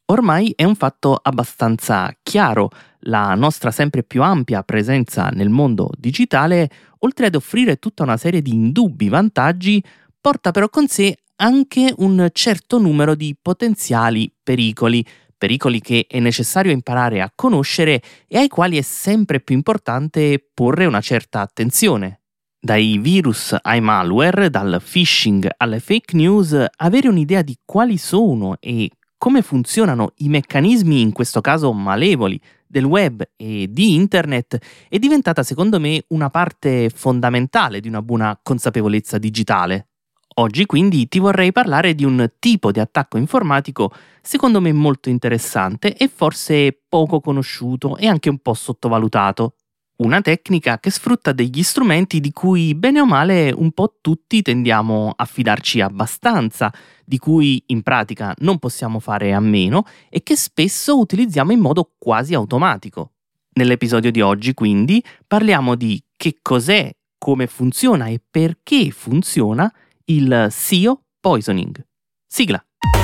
Ormai è un fatto abbastanza chiaro, la nostra sempre più ampia presenza nel mondo digitale, oltre ad offrire tutta una serie di indubbi vantaggi, porta però con sé anche un certo numero di potenziali pericoli che è necessario imparare a conoscere e ai quali è sempre più importante porre una certa attenzione. Dai virus ai malware, dal phishing alle fake news, avere un'idea di quali sono e come funzionano i meccanismi, in questo caso malevoli, del web e di internet è diventata secondo me una parte fondamentale di una buona consapevolezza digitale. Oggi quindi ti vorrei parlare di un tipo di attacco informatico secondo me molto interessante e forse poco conosciuto e anche un po' sottovalutato. Una tecnica che sfrutta degli strumenti di cui bene o male un po' tutti tendiamo a fidarci abbastanza, di cui in pratica non possiamo fare a meno e che spesso utilizziamo in modo quasi automatico. Nell'episodio di oggi quindi parliamo di che cos'è, come funziona e perché funziona il SEO poisoning. Sigla.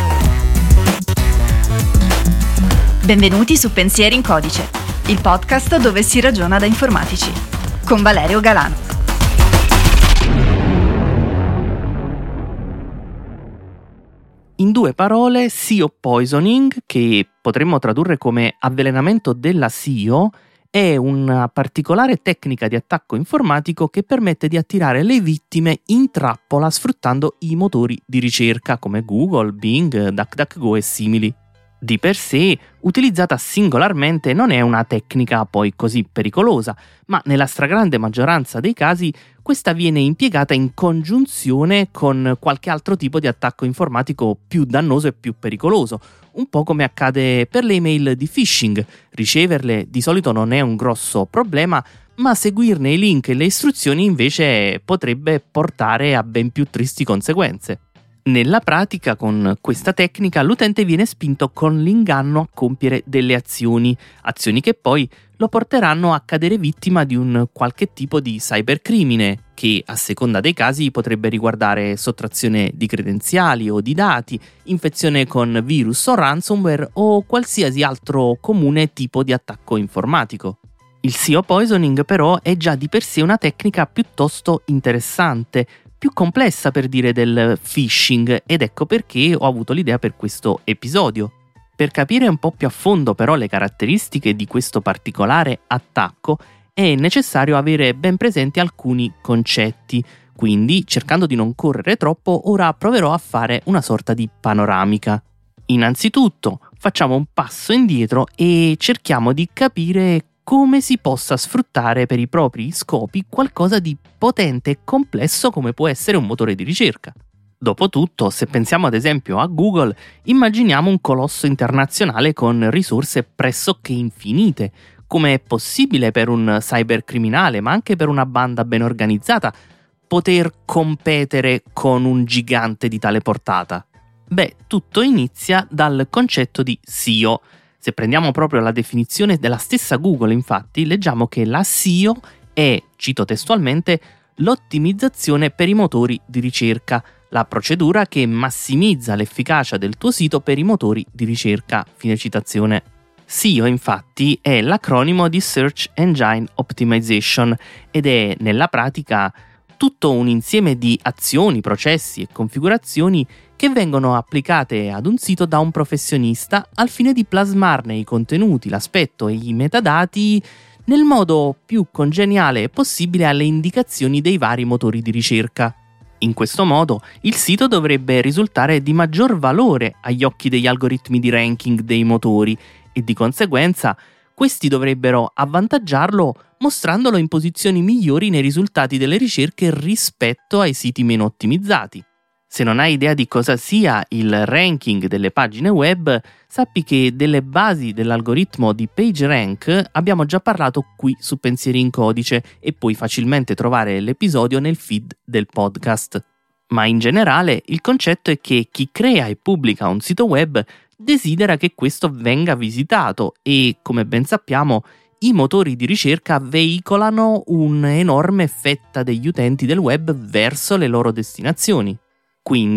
Benvenuti su Pensieri in Codice, il podcast dove si ragiona da informatici, con Valerio Galano. In due parole, SEO poisoning, che potremmo tradurre come avvelenamento della SEO, è una particolare tecnica di attacco informatico che permette di attirare le vittime in trappola sfruttando i motori di ricerca come Google, Bing, DuckDuckGo e simili. Di per sé, utilizzata singolarmente, non è una tecnica poi così pericolosa, ma nella stragrande maggioranza dei casi questa viene impiegata in congiunzione con qualche altro tipo di attacco informatico più dannoso e più pericoloso, un po' come accade per le email di phishing. Riceverle di solito non è un grosso problema, ma seguirne i link e le istruzioni invece potrebbe portare a ben più tristi conseguenze. Nella pratica, con questa tecnica, l'utente viene spinto con l'inganno a compiere delle azioni che poi lo porteranno a cadere vittima di un qualche tipo di cybercrimine, che a seconda dei casi potrebbe riguardare sottrazione di credenziali o di dati, infezione con virus o ransomware o qualsiasi altro comune tipo di attacco informatico. Il SEO poisoning però è già di per sé una tecnica piuttosto interessante, più complessa per dire del phishing, ed ecco perché ho avuto l'idea per questo episodio. Per capire un po' più a fondo però le caratteristiche di questo particolare attacco è necessario avere ben presenti alcuni concetti, quindi cercando di non correre troppo ora proverò a fare una sorta di panoramica. Innanzitutto facciamo un passo indietro e cerchiamo di capire come si possa sfruttare per i propri scopi qualcosa di potente e complesso come può essere un motore di ricerca. Dopotutto, se pensiamo ad esempio a Google, immaginiamo un colosso internazionale con risorse pressoché infinite. Come è possibile per un cybercriminale, ma anche per una banda ben organizzata, poter competere con un gigante di tale portata? Beh, tutto inizia dal concetto di SEO. Se prendiamo proprio la definizione della stessa Google, infatti, leggiamo che la SEO è, cito testualmente, l'ottimizzazione per i motori di ricerca, la procedura che massimizza l'efficacia del tuo sito per i motori di ricerca. Fine citazione. SEO, infatti, è l'acronimo di Search Engine Optimization ed è, nella pratica, tutto un insieme di azioni, processi e configurazioni che vengono applicate ad un sito da un professionista al fine di plasmarne i contenuti, l'aspetto e i metadati nel modo più congeniale possibile alle indicazioni dei vari motori di ricerca. In questo modo il sito dovrebbe risultare di maggior valore agli occhi degli algoritmi di ranking dei motori e di conseguenza questi dovrebbero avvantaggiarlo mostrandolo in posizioni migliori nei risultati delle ricerche rispetto ai siti meno ottimizzati. Se non hai idea di cosa sia il ranking delle pagine web, sappi che delle basi dell'algoritmo di PageRank abbiamo già parlato qui su Pensieri in Codice e puoi facilmente trovare l'episodio nel feed del podcast. Ma in generale il concetto è che chi crea e pubblica un sito web desidera che questo venga visitato e, come ben sappiamo, i motori di ricerca veicolano un'enorme fetta degli utenti del web verso le loro destinazioni. Quindi,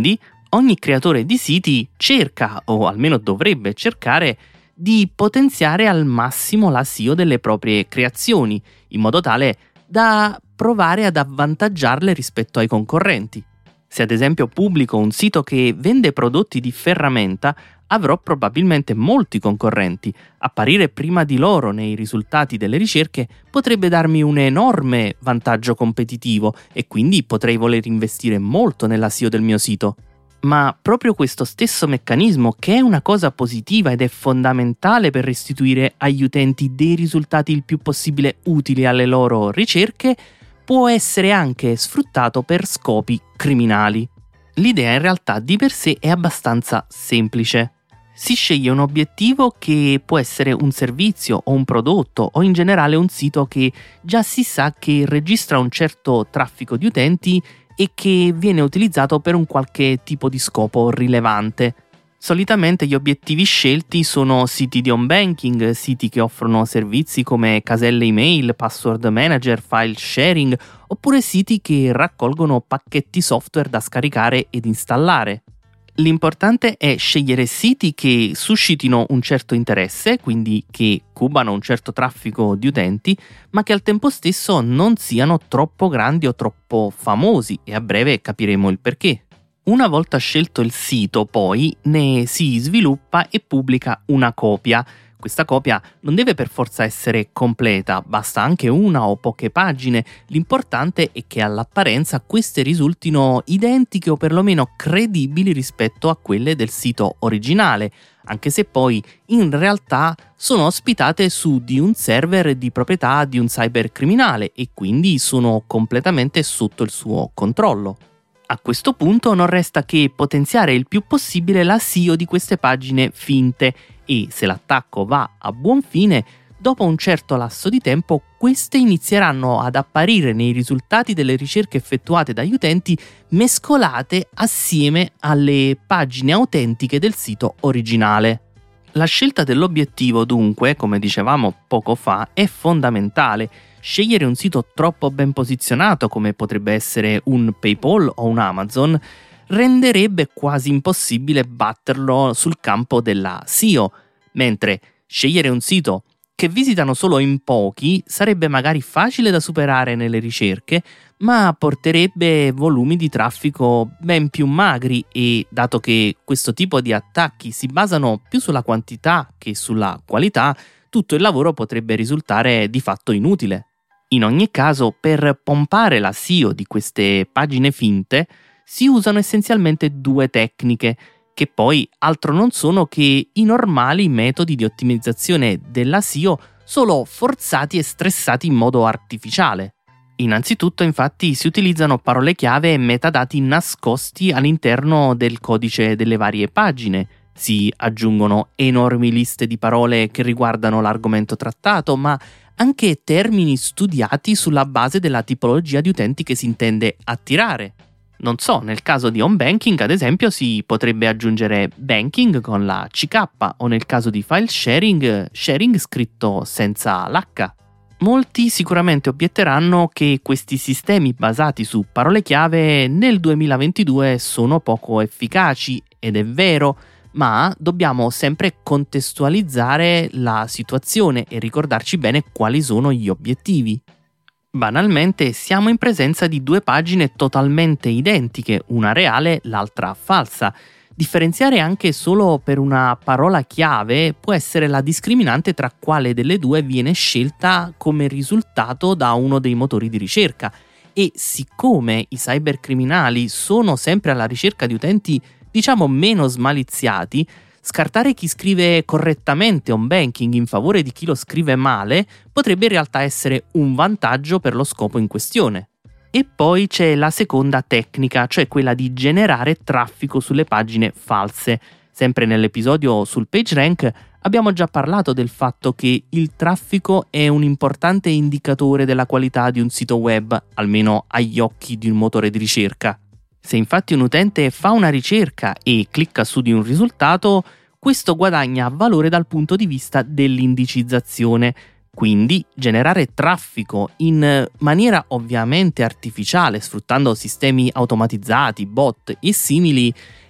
Ogni creatore di siti cerca, o almeno dovrebbe cercare, di potenziare al massimo la SEO delle proprie creazioni, in modo tale da provare ad avvantaggiarle rispetto ai concorrenti. Se ad esempio pubblico un sito che vende prodotti di ferramenta, avrò probabilmente molti concorrenti. Apparire prima di loro nei risultati delle ricerche potrebbe darmi un enorme vantaggio competitivo e quindi potrei voler investire molto nella SEO del mio sito. Ma proprio questo stesso meccanismo, che è una cosa positiva ed è fondamentale per restituire agli utenti dei risultati il più possibile utili alle loro ricerche, può essere anche sfruttato per scopi criminali. L'idea in realtà di per sé è abbastanza semplice. Si sceglie un obiettivo che può essere un servizio o un prodotto o in generale un sito che già si sa che registra un certo traffico di utenti e che viene utilizzato per un qualche tipo di scopo rilevante. Solitamente gli obiettivi scelti sono siti di home banking, siti che offrono servizi come caselle email, password manager, file sharing, oppure siti che raccolgono pacchetti software da scaricare ed installare. L'importante è scegliere siti che suscitino un certo interesse, quindi che cubano un certo traffico di utenti, ma che al tempo stesso non siano troppo grandi o troppo famosi, e a breve capiremo il perché. Una volta scelto il sito, poi, ne si sviluppa e pubblica una copia. Questa copia non deve per forza essere completa, basta anche una o poche pagine. L'importante è che all'apparenza queste risultino identiche o perlomeno credibili rispetto a quelle del sito originale, anche se poi in realtà sono ospitate su di un server di proprietà di un cybercriminale e quindi sono completamente sotto il suo controllo. A questo punto non resta che potenziare il più possibile la SEO di queste pagine finte e, se l'attacco va a buon fine, dopo un certo lasso di tempo queste inizieranno ad apparire nei risultati delle ricerche effettuate dagli utenti mescolate assieme alle pagine autentiche del sito originale. La scelta dell'obiettivo, dunque, come dicevamo poco fa, è fondamentale. Scegliere un sito troppo ben posizionato, come potrebbe essere un PayPal o un Amazon, renderebbe quasi impossibile batterlo sul campo della SEO, mentre scegliere un sito che visitano solo in pochi sarebbe magari facile da superare nelle ricerche, ma porterebbe volumi di traffico ben più magri e, dato che questo tipo di attacchi si basano più sulla quantità che sulla qualità, tutto il lavoro potrebbe risultare di fatto inutile. In ogni caso, per pompare la SEO di queste pagine finte, si usano essenzialmente due tecniche, che poi altro non sono che i normali metodi di ottimizzazione della SEO, solo forzati e stressati in modo artificiale. Innanzitutto, infatti, si utilizzano parole chiave e metadati nascosti all'interno del codice delle varie pagine. Si aggiungono enormi liste di parole che riguardano l'argomento trattato, ma anche termini studiati sulla base della tipologia di utenti che si intende attirare. Non so, nel caso di home banking, ad esempio, si potrebbe aggiungere banking con la CK o nel caso di file sharing, sharing scritto senza l'H. Molti sicuramente obietteranno che questi sistemi basati su parole chiave nel 2022 sono poco efficaci, ed è vero, ma dobbiamo sempre contestualizzare la situazione e ricordarci bene quali sono gli obiettivi. Banalmente siamo in presenza di due pagine totalmente identiche, una reale, l'altra falsa. Differenziare anche solo per una parola chiave può essere la discriminante tra quale delle due viene scelta come risultato da uno dei motori di ricerca. E siccome i cybercriminali sono sempre alla ricerca di utenti diciamo meno smaliziati, scartare chi scrive correttamente home banking in favore di chi lo scrive male potrebbe in realtà essere un vantaggio per lo scopo in questione. E poi c'è la seconda tecnica, cioè quella di generare traffico sulle pagine false. Sempre nell'episodio sul PageRank abbiamo già parlato del fatto che il traffico è un importante indicatore della qualità di un sito web, almeno agli occhi di un motore di ricerca. Se infatti un utente fa una ricerca e clicca su di un risultato, questo guadagna valore dal punto di vista dell'indicizzazione. Quindi generare traffico in maniera ovviamente artificiale, sfruttando sistemi automatizzati, bot e simili,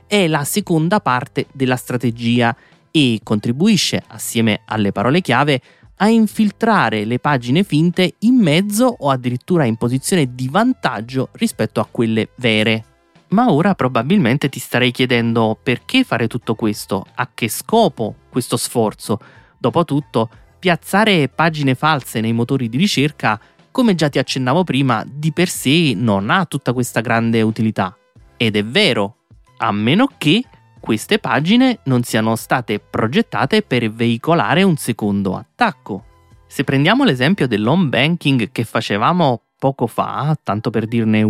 è la seconda parte della strategia e contribuisce, assieme alle parole chiave, a infiltrare le pagine finte in mezzo o addirittura in posizione di vantaggio rispetto a quelle vere. Ma ora probabilmente ti starei chiedendo perché fare tutto questo, a che scopo questo sforzo. Dopotutto, piazzare pagine false nei motori di ricerca, come già ti accennavo prima, di per sé non ha tutta questa grande utilità. Ed è vero, a meno che queste pagine non siano state progettate per veicolare un secondo attacco. Se prendiamo l'esempio dell'home banking che facevamo poco fa, tanto per dirne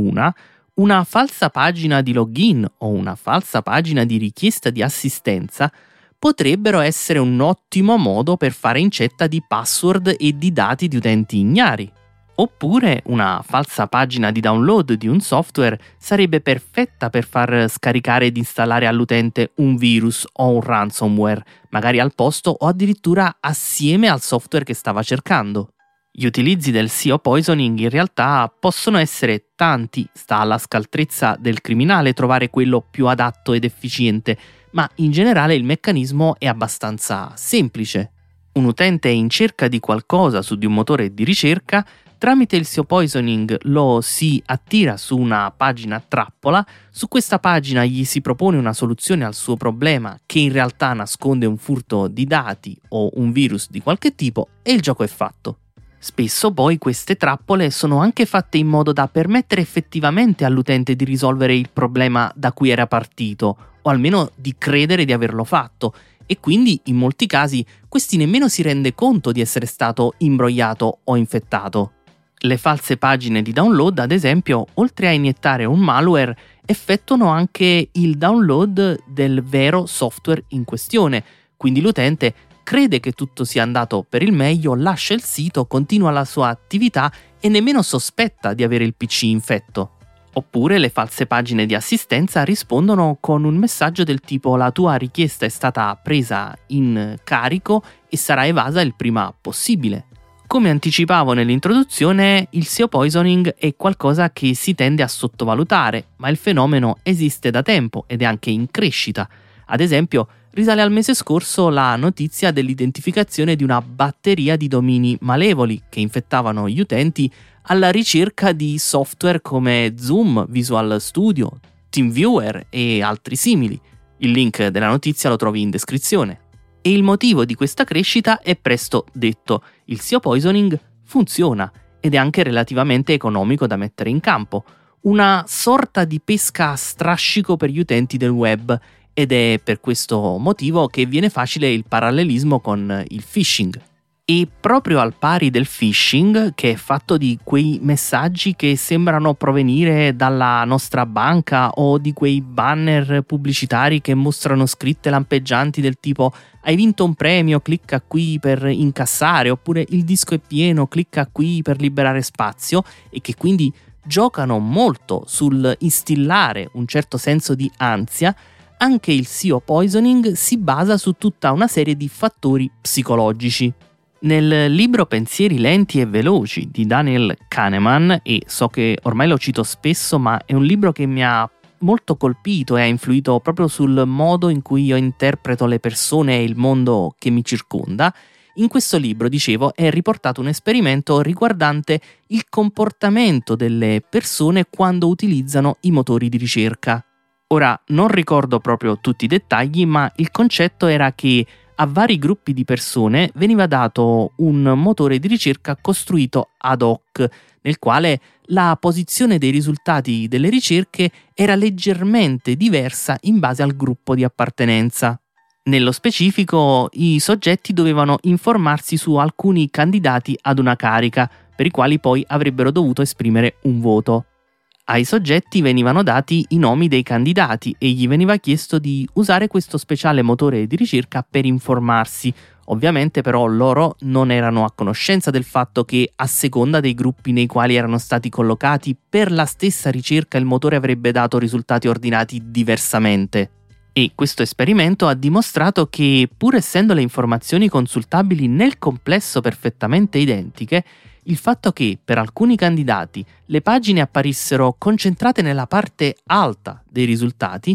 una falsa pagina di login o una falsa pagina di richiesta di assistenza potrebbero essere un ottimo modo per fare incetta di password e di dati di utenti ignari. Oppure una falsa pagina di download di un software sarebbe perfetta per far scaricare ed installare all'utente un virus o un ransomware, magari al posto o addirittura assieme al software che stava cercando. Gli utilizzi del SEO poisoning in realtà possono essere tanti, sta alla scaltrezza del criminale trovare quello più adatto ed efficiente, ma in generale il meccanismo è abbastanza semplice. Un utente è in cerca di qualcosa su di un motore di ricerca, tramite il SEO poisoning lo si attira su una pagina trappola, su questa pagina gli si propone una soluzione al suo problema che in realtà nasconde un furto di dati o un virus di qualche tipo e il gioco è fatto. Spesso poi queste trappole sono anche fatte in modo da permettere effettivamente all'utente di risolvere il problema da cui era partito, o almeno di credere di averlo fatto, e quindi in molti casi questi nemmeno si rende conto di essere stato imbrogliato o infettato. Le false pagine di download, ad esempio, oltre a iniettare un malware, effettuano anche il download del vero software in questione, quindi l'utente crede che tutto sia andato per il meglio, lascia il sito, continua la sua attività e nemmeno sospetta di avere il PC infetto. Oppure le false pagine di assistenza rispondono con un messaggio del tipo: la tua richiesta è stata presa in carico e sarà evasa il prima possibile. Come anticipavo nell'introduzione, il SEO poisoning è qualcosa che si tende a sottovalutare, ma il fenomeno esiste da tempo ed è anche in crescita. Ad esempio, risale al mese scorso la notizia dell'identificazione di una batteria di domini malevoli che infettavano gli utenti alla ricerca di software come Zoom, Visual Studio, TeamViewer e altri simili. Il link della notizia lo trovi in descrizione. E il motivo di questa crescita è presto detto: il SEO poisoning funziona ed è anche relativamente economico da mettere in campo, una sorta di pesca a strascico per gli utenti del web, ed è per questo motivo che viene facile il parallelismo con il phishing. E proprio al pari del phishing, che è fatto di quei messaggi che sembrano provenire dalla nostra banca o di quei banner pubblicitari che mostrano scritte lampeggianti del tipo "hai vinto un premio, clicca qui per incassare", oppure "il disco è pieno, clicca qui per liberare spazio", e che quindi giocano molto sul instillare un certo senso di ansia, anche il SEO poisoning si basa su tutta una serie di fattori psicologici. Nel libro Pensieri lenti e veloci di Daniel Kahneman, e so che ormai lo cito spesso, ma è un libro che mi ha molto colpito e ha influito proprio sul modo in cui io interpreto le persone e il mondo che mi circonda, in questo libro, dicevo, è riportato un esperimento riguardante il comportamento delle persone quando utilizzano i motori di ricerca. Ora, non ricordo proprio tutti i dettagli, ma il concetto era che a vari gruppi di persone veniva dato un motore di ricerca costruito ad hoc, nel quale la posizione dei risultati delle ricerche era leggermente diversa in base al gruppo di appartenenza. Nello specifico, i soggetti dovevano informarsi su alcuni candidati ad una carica, per i quali poi avrebbero dovuto esprimere un voto. Ai soggetti venivano dati i nomi dei candidati e gli veniva chiesto di usare questo speciale motore di ricerca per informarsi. Ovviamente però loro non erano a conoscenza del fatto che, a seconda dei gruppi nei quali erano stati collocati, per la stessa ricerca il motore avrebbe dato risultati ordinati diversamente. E questo esperimento ha dimostrato che, pur essendo le informazioni consultabili nel complesso perfettamente identiche, il fatto che per alcuni candidati le pagine apparissero concentrate nella parte alta dei risultati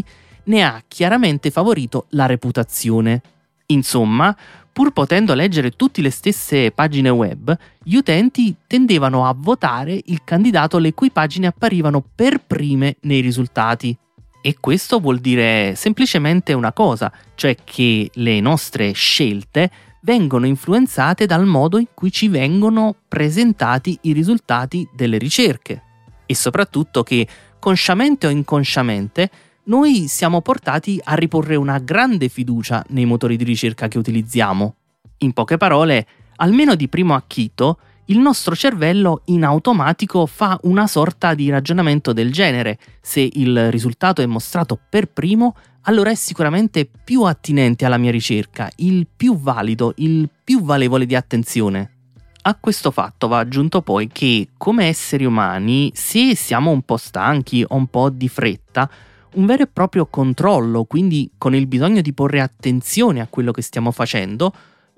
ne ha chiaramente favorito la reputazione. Insomma, pur potendo leggere tutte le stesse pagine web, gli utenti tendevano a votare il candidato le cui pagine apparivano per prime nei risultati. E questo vuol dire semplicemente una cosa, cioè che le nostre scelte vengono influenzate dal modo in cui ci vengono presentati i risultati delle ricerche. E soprattutto che, consciamente o inconsciamente, noi siamo portati a riporre una grande fiducia nei motori di ricerca che utilizziamo. In poche parole, almeno di primo acchito, il nostro cervello in automatico fa una sorta di ragionamento del genere. Se il risultato è mostrato per primo, allora è sicuramente più attinente alla mia ricerca, il più valido, il più valevole di attenzione. A questo fatto va aggiunto poi che, come esseri umani, se siamo un po' stanchi o un po' di fretta, un vero e proprio controllo, quindi con il bisogno di porre attenzione a quello che stiamo facendo,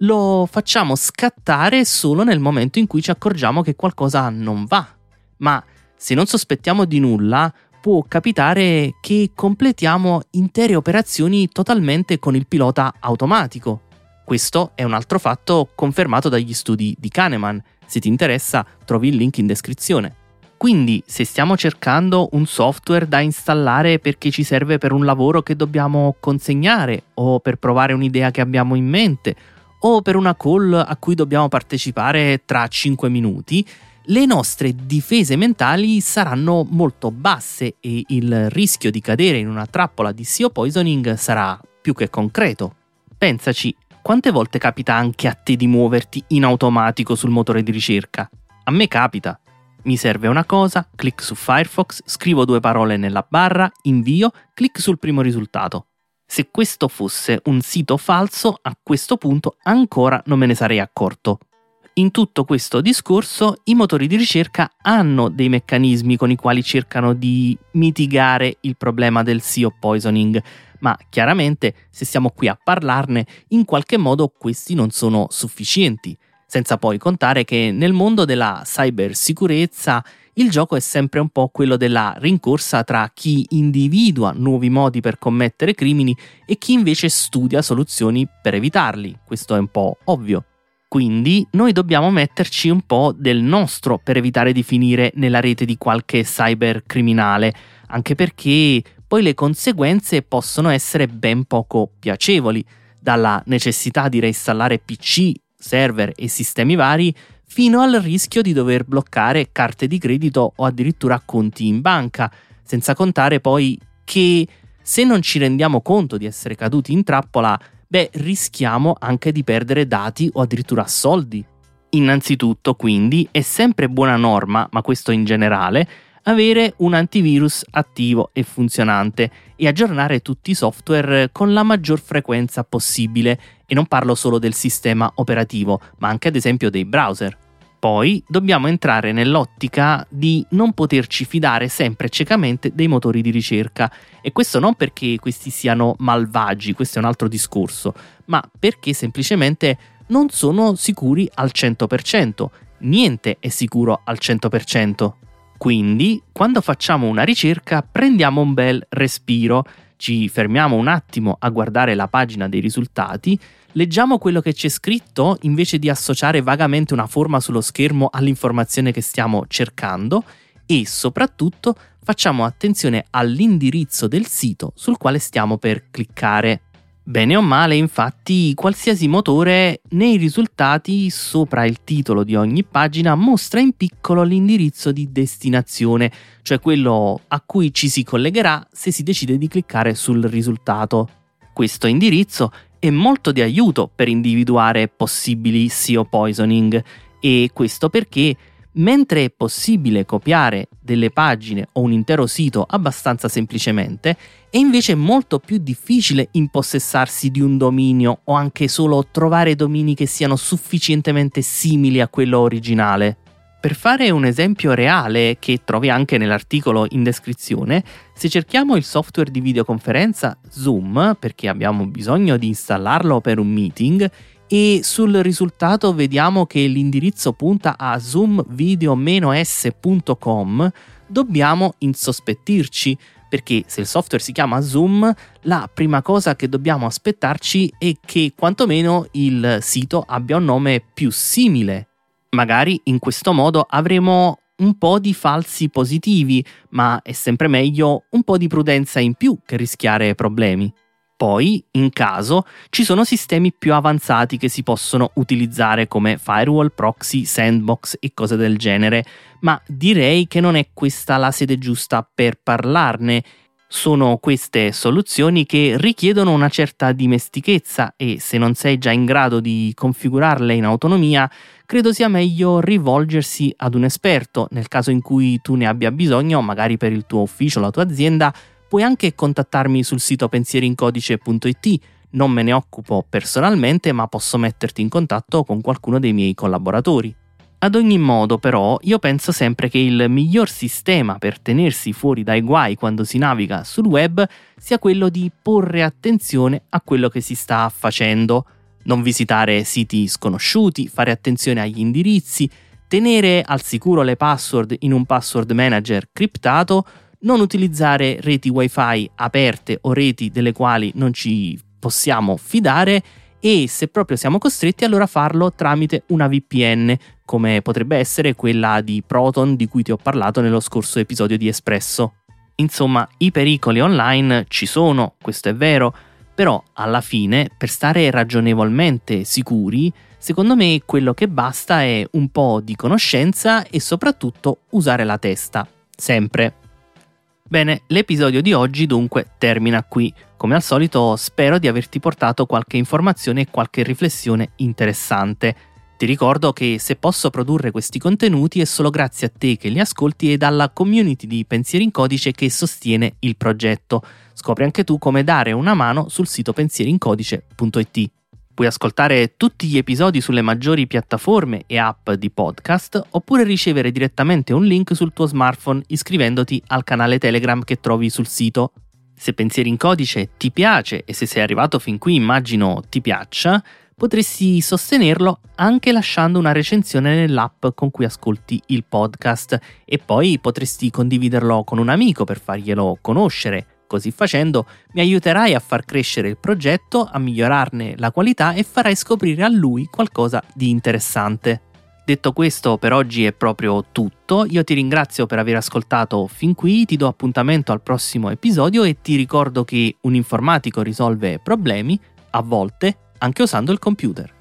lo facciamo scattare solo nel momento in cui ci accorgiamo che qualcosa non va. Ma se non sospettiamo di nulla, può capitare che completiamo intere operazioni totalmente con il pilota automatico. Questo è un altro fatto confermato dagli studi di Kahneman. Se ti interessa, trovi il link in descrizione. Quindi, se stiamo cercando un software da installare perché ci serve per un lavoro che dobbiamo consegnare, o per provare un'idea che abbiamo in mente, o per una call a cui dobbiamo partecipare tra 5 minuti, le nostre difese mentali saranno molto basse e il rischio di cadere in una trappola di SEO poisoning sarà più che concreto. Pensaci, quante volte capita anche a te di muoverti in automatico sul motore di ricerca? A me capita. Mi serve una cosa, clic su Firefox, scrivo 2 parole nella barra, invio, clic sul primo risultato. Se questo fosse un sito falso, a questo punto ancora non me ne sarei accorto. In tutto questo discorso, i motori di ricerca hanno dei meccanismi con i quali cercano di mitigare il problema del SEO poisoning, ma chiaramente, se siamo qui a parlarne, in qualche modo questi non sono sufficienti. Senza poi contare che nel mondo della cybersicurezza il gioco è sempre un po' quello della rincorsa tra chi individua nuovi modi per commettere crimini e chi invece studia soluzioni per evitarli. Questo è un po' ovvio. Quindi noi dobbiamo metterci un po' del nostro per evitare di finire nella rete di qualche cybercriminale, anche perché poi le conseguenze possono essere ben poco piacevoli, dalla necessità di reinstallare PC, server e sistemi vari, fino al rischio di dover bloccare carte di credito o addirittura conti in banca, senza contare poi che se non ci rendiamo conto di essere caduti in trappola, rischiamo anche di perdere dati o addirittura soldi. Innanzitutto, quindi, è sempre buona norma, ma questo in generale, avere un antivirus attivo e funzionante e aggiornare tutti i software con la maggior frequenza possibile, e non parlo solo del sistema operativo, ma anche ad esempio dei browser. Poi dobbiamo entrare nell'ottica di non poterci fidare sempre ciecamente dei motori di ricerca, e questo non perché questi siano malvagi, questo è un altro discorso, ma perché semplicemente non sono sicuri al 100%, niente è sicuro al 100%. Quindi, quando facciamo una ricerca, prendiamo un bel respiro, ci fermiamo un attimo a guardare la pagina dei risultati, leggiamo quello che c'è scritto invece di associare vagamente una forma sullo schermo all'informazione che stiamo cercando e soprattutto facciamo attenzione all'indirizzo del sito sul quale stiamo per cliccare. Bene o male, infatti, qualsiasi motore nei risultati sopra il titolo di ogni pagina mostra in piccolo l'indirizzo di destinazione, cioè quello a cui ci si collegherà se si decide di cliccare sul risultato. Questo indirizzo è molto di aiuto per individuare possibili SEO poisoning, e questo perché mentre è possibile copiare delle pagine o un intero sito abbastanza semplicemente, è invece molto più difficile impossessarsi di un dominio o anche solo trovare domini che siano sufficientemente simili a quello originale. Per fare un esempio reale, che trovi anche nell'articolo in descrizione, se cerchiamo il software di videoconferenza Zoom, perché abbiamo bisogno di installarlo per un meeting, e sul risultato vediamo che l'indirizzo punta a zoomvideo-s.com, dobbiamo insospettirci, perché se il software si chiama Zoom, la prima cosa che dobbiamo aspettarci è che quantomeno il sito abbia un nome più simile. Magari in questo modo avremo un po' di falsi positivi, ma è sempre meglio un po' di prudenza in più che rischiare problemi. Poi, in caso, ci sono sistemi più avanzati che si possono utilizzare come firewall, proxy, sandbox e cose del genere, ma direi che non è questa la sede giusta per parlarne. Sono queste soluzioni che richiedono una certa dimestichezza e se non sei già in grado di configurarle in autonomia, credo sia meglio rivolgersi ad un esperto. Nel caso in cui tu ne abbia bisogno, magari per il tuo ufficio o la tua azienda, puoi anche contattarmi sul sito pensierincodice.it. Non me ne occupo personalmente, ma posso metterti in contatto con qualcuno dei miei collaboratori. Ad ogni modo, però, io penso sempre che il miglior sistema per tenersi fuori dai guai quando si naviga sul web sia quello di porre attenzione a quello che si sta facendo. Non visitare siti sconosciuti, fare attenzione agli indirizzi, tenere al sicuro le password in un password manager criptato, non utilizzare reti wifi aperte o reti delle quali non ci possiamo fidare e se proprio siamo costretti allora farlo tramite una VPN, come potrebbe essere quella di Proton di cui ti ho parlato nello scorso episodio di Espresso. Insomma, i pericoli online ci sono, questo è vero, però alla fine, per stare ragionevolmente sicuri, secondo me quello che basta è un po' di conoscenza e soprattutto usare la testa, sempre. Bene, l'episodio di oggi dunque termina qui. Come al solito spero di averti portato qualche informazione e qualche riflessione interessante. Ti ricordo che se posso produrre questi contenuti è solo grazie a te che li ascolti e alla community di Pensieri in Codice che sostiene il progetto. Scopri anche tu come dare una mano sul sito pensierincodice.it. Puoi ascoltare tutti gli episodi sulle maggiori piattaforme e app di podcast oppure ricevere direttamente un link sul tuo smartphone iscrivendoti al canale Telegram che trovi sul sito. Se Pensieri in Codice ti piace e se sei arrivato fin qui immagino ti piaccia, potresti sostenerlo anche lasciando una recensione nell'app con cui ascolti il podcast e poi potresti condividerlo con un amico per farglielo conoscere. Così facendo mi aiuterai a far crescere il progetto, a migliorarne la qualità e farai scoprire a lui qualcosa di interessante. Detto questo, per oggi è proprio tutto. Io ti ringrazio per aver ascoltato fin qui, ti do appuntamento al prossimo episodio e ti ricordo che un informatico risolve problemi, a volte anche usando il computer.